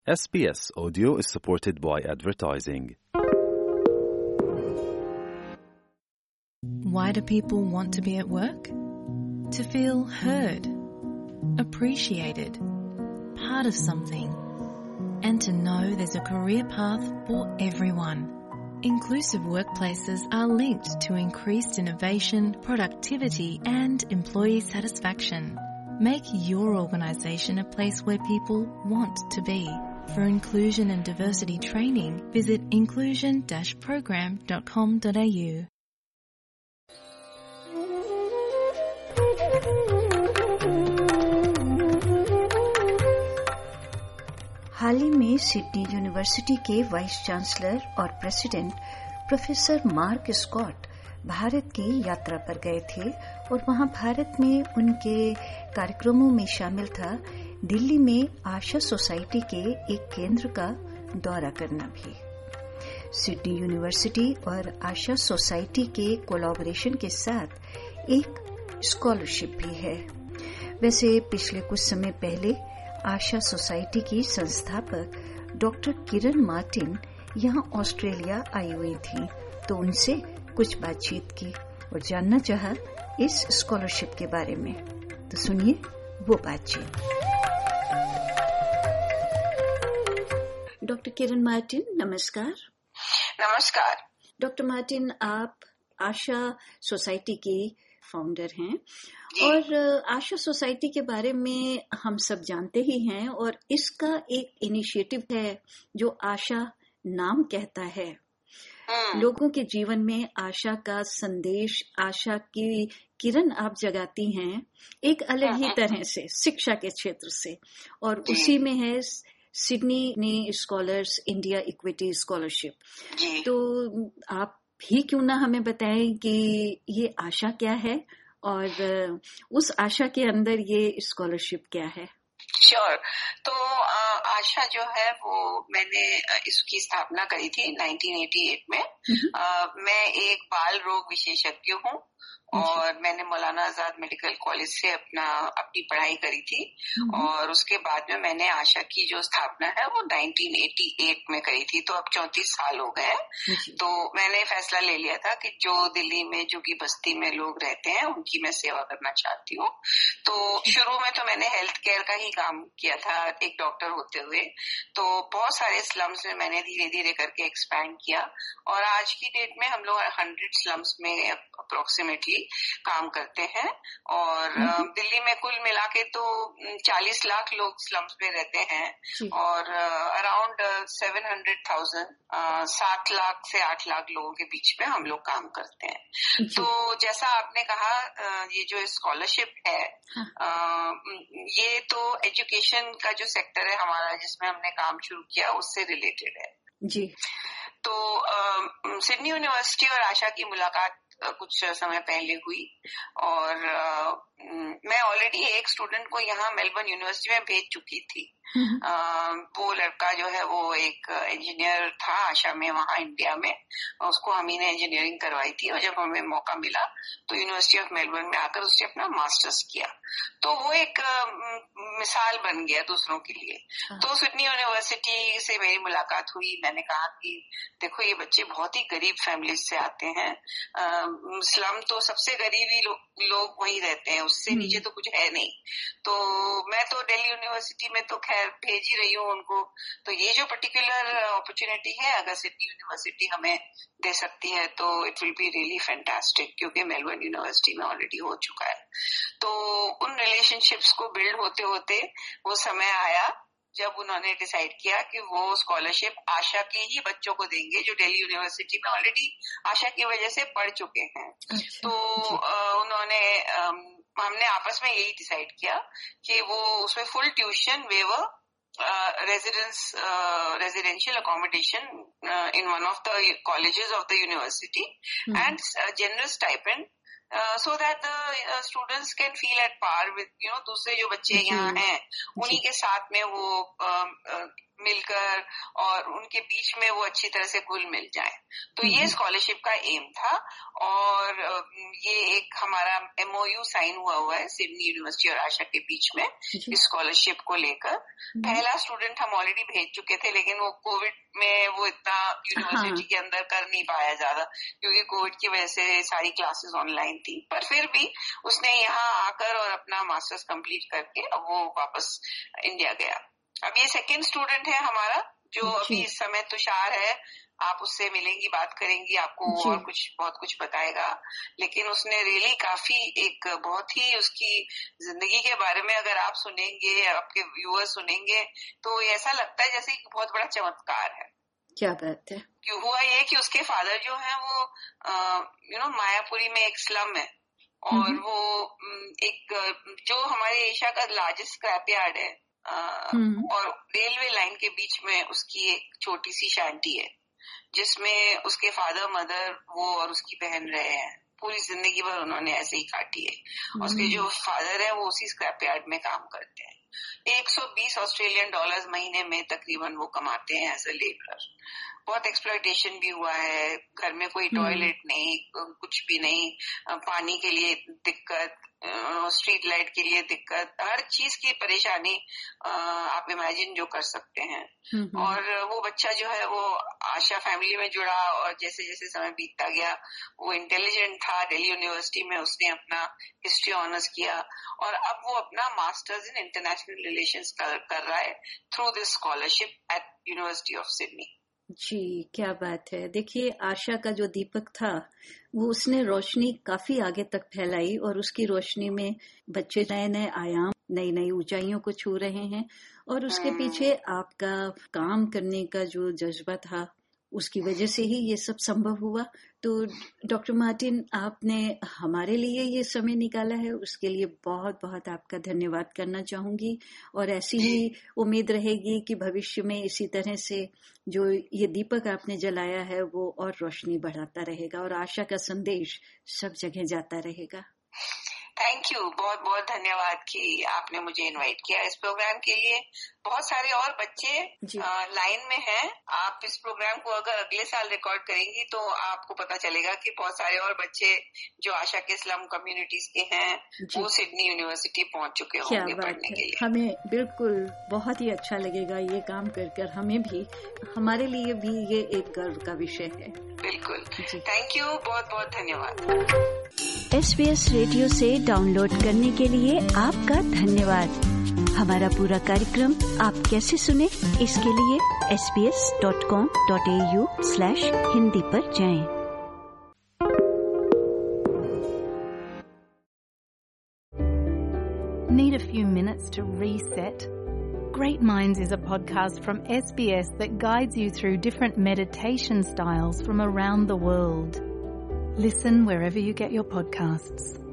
SBS Audio is supported by advertising. Why do people want to be at work? To feel heard, appreciated, part of something, and to know there's a career path for everyone. Inclusive workplaces are linked to increased innovation, productivity, and employee satisfaction. Make your organisation a place where people want to be. For inclusion and diversity training, visit inclusion-program.com.au. हाल ही में Sydney university के vice chancellor और president professor Mark Scott Bharat की यात्रा पर गए थे और वहां भारत में उनके कार्यक्रमों में शामिल था दिल्ली में आशा सोसाइटी के एक केंद्र का दौरा करना भी। सिडनी यूनिवर्सिटी और आशा सोसाइटी के कोलैबोरेशन के साथ एक स्कॉलरशिप भी है। वैसे पिछले कुछ समय पहले आशा सोसाइटी की संस्थापक डॉक्टर किरण मार्टिन यहाँ ऑस्ट्रेलिया आई हुई थी, तो उनसे कुछ बातचीत की और जानना चाहा इस स्कॉलरशिप के बारे में। तो सुनिए वो बातचीत। डॉक्टर किरण मार्टिन, नमस्कार। नमस्कार। डॉक्टर मार्टिन, आप आशा सोसाइटी की फाउंडर हैं और आशा सोसाइटी के बारे में हम सब जानते ही हैं और इसका एक इनिशिएटिव है जो आशा नाम कहता है। लोगों के जीवन में आशा का संदेश, आशा की किरण आप जगाती हैं एक अलग ही तरह से शिक्षा के क्षेत्र से, और उसी में है सिडनी ने स्कॉलर्स इंडिया इक्विटी स्कॉलरशिप। तो आप भी क्यों ना हमें बताएं कि ये आशा क्या है और उस आशा के अंदर ये स्कॉलरशिप क्या है। श्योर। तो आशा जो है वो मैंने इसकी स्थापना करी थी 1988 में। मैं एक बाल रोग विशेषज्ञ हूँ और मैंने मौलाना आजाद मेडिकल कॉलेज से अपनी पढ़ाई करी थी और उसके बाद में मैंने आशा की जो स्थापना है वो 1988 में करी थी। तो अब 34 साल हो गए। तो मैंने फैसला ले लिया था कि जो दिल्ली में झुग्गी बस्ती में लोग रहते हैं उनकी मैं सेवा करना चाहती हूँ। तो शुरू में तो मैंने हेल्थ केयर का ही काम किया था एक डॉक्टर होते हुए। तो बहुत सारे स्लम्स में मैंने धीरे धीरे करके एक्सपैंड किया और आज की डेट में हम लोग 100 स्लम्स में अप्रोक्सीमेटली काम करते हैं और दिल्ली में कुल मिला के तो 40 लाख लोग स्लम्स में रहते हैं और अराउंड 700,000 7 लाख से 8 लाख लोगों के बीच में हम लोग काम करते हैं। तो जैसा आपने कहा ये जो स्कॉलरशिप है ये तो एजुकेशन का जो सेक्टर है हमारा जिसमें हमने काम शुरू किया उससे रिलेटेड है जी। तो सिडनी यूनिवर्सिटी और आशा की मुलाकात कुछ समय पहले हुई और मैं ऑलरेडी एक स्टूडेंट को यहाँ मेलबर्न यूनिवर्सिटी में भेज चुकी थी। वो लड़का जो है वो एक इंजीनियर था आशा में वहाँ इंडिया में, उसको हम ही ने इंजीनियरिंग करवाई थी और जब हमें मौका मिला तो यूनिवर्सिटी ऑफ मेलबर्न में आकर उसने अपना मास्टर्स किया। तो वो एक मिसाल बन गया दूसरों के लिए। तो सिडनी यूनिवर्सिटी से मेरी मुलाकात हुई। मैंने कहा कि देखो ये बच्चे बहुत ही गरीब फैमिली से आते हैं, स्लम तो सबसे गरीब ही लोग वही रहते हैं, उससे नीचे तो कुछ है नहीं। तो मैं तो दिल्ली यूनिवर्सिटी में तो खैर भेज ही रही हूँ उनको। तो ये जो पर्टिकुलर अपॉर्चुनिटी है अगर सिडनी यूनिवर्सिटी हमें दे सकती है तो it will be really fantastic, क्योंकि मेलबर्न यूनिवर्सिटी में ऑलरेडी हो चुका है। तो उन रिलेशनशिप्स को बिल्ड होते होते वो समय आया जब उन्होंने डिसाइड किया कि वो स्कॉलरशिप आशा के ही बच्चों को देंगे जो दिल्ली यूनिवर्सिटी में ऑलरेडी आशा की वजह से पढ़ चुके हैं। तो हमने आपस में यही डिसाइड किया कि वो उसमें full tuition waiver residential accommodation in one of the colleges of the university and general stipend so that the students can feel at par with दूसरे जो बच्चे यहाँ हैं उन्हीं के साथ में वो मिलकर और उनके बीच में वो अच्छी तरह से घुल मिल जाए। तो ये स्कॉलरशिप का एम था और ये एक हमारा MOU साइन हुआ है सिडनी यूनिवर्सिटी और आशा के बीच में इस स्कॉलरशिप को लेकर। पहला स्टूडेंट हम ऑलरेडी भेज चुके थे, लेकिन वो कोविड में वो इतना यूनिवर्सिटी के अंदर कर नहीं पाया ज्यादा, क्योंकि कोविड की वजह से सारी क्लासेस ऑनलाइन थी। पर फिर भी उसने यहाँ आकर और अपना मास्टर्स कंप्लीट करके अब वो वापस इंडिया गया। अब ये सेकंड स्टूडेंट है हमारा जो अभी इस समय तुषार है। आप उससे मिलेंगी, बात करेंगी, आपको और बहुत कुछ बताएगा। लेकिन उसने रियली काफी एक बहुत ही उसकी जिंदगी के बारे में अगर आप सुनेंगे, आपके व्यूअर्स सुनेंगे, तो ऐसा लगता है जैसे बहुत बड़ा चमत्कार है। क्या बात है। क्यों हुआ ये कि उसके फादर जो है वो मायापुरी में एक स्लम है और वो एक जो हमारे एशिया का लार्जेस्ट स्क्रैप यार्ड है और रेलवे लाइन के बीच में उसकी एक छोटी सी शांति है जिसमें उसके फादर मदर वो और उसकी बहन रहे हैं। पूरी जिंदगी भर उन्होंने ऐसे ही काटी है। और उसके जो फादर है वो उसी स्क्रैप यार्ड में काम करते हैं। 120 ऑस्ट्रेलियन डॉलर्स महीने में तकरीबन वो कमाते हैं एज अ लेबरर। बहुत एक्सप्लॉयटेशन भी हुआ है। घर में कोई टॉयलेट नहीं, कुछ भी नहीं, पानी के लिए दिक्कत, स्ट्रीट लाइट के लिए दिक्कत, हर चीज की परेशानी आप इमेजिन जो कर सकते हैं। और वो बच्चा जो है वो आशा फैमिली में जुड़ा और जैसे जैसे समय बीतता गया वो इंटेलिजेंट था। दिल्ली यूनिवर्सिटी में उसने अपना हिस्ट्री ऑनर्स किया और अब वो अपना मास्टर्स इन इंटरनेशनल रिलेशंस कर रहा है through this scholarship at university of Sydney. जी, क्या बात है। देखिए, आशा का जो दीपक था वो उसने रोशनी काफी आगे तक फैलाई और उसकी रोशनी में बच्चे नए नए आयाम, नई नई ऊंचाइयों को छू रहे हैं। और उसके पीछे आपका काम करने का जो जज्बा था उसकी वजह से ही ये सब संभव हुआ। तो डॉक्टर मार्टिन, आपने हमारे लिए ये समय निकाला है, उसके लिए बहुत बहुत आपका धन्यवाद करना चाहूंगी। और ऐसी ही उम्मीद रहेगी कि भविष्य में इसी तरह से जो ये दीपक आपने जलाया है वो और रोशनी बढ़ाता रहेगा और आशा का संदेश सब जगह जाता रहेगा। थैंक यू, बहुत बहुत धन्यवाद कि आपने मुझे इनवाइट किया इस प्रोग्राम के लिए। बहुत सारे और बच्चे लाइन में हैं। आप इस प्रोग्राम को अगर अगले साल रिकॉर्ड करेंगी तो आपको पता चलेगा कि बहुत सारे और बच्चे जो आशा के स्लम कम्युनिटीज के हैं वो सिडनी यूनिवर्सिटी पहुंच चुके होंगे पढ़ने के लिए। हमें बिल्कुल बहुत ही अच्छा लगेगा ये काम कर हमें भी, हमारे लिए भी ये एक गर्व का विषय है। बिल्कुल, थैंक यू, बहुत बहुत धन्यवाद। SBS रेडियो से डाउनलोड करने के लिए आपका धन्यवाद। हमारा पूरा कार्यक्रम आप कैसे सुने, इसके लिए sbs.com.au/hindi पर जाएं। Need a few minutes to reset? Great Minds is a podcast from SBS that guides you through different meditation styles from around the world. Listen wherever you get your podcasts.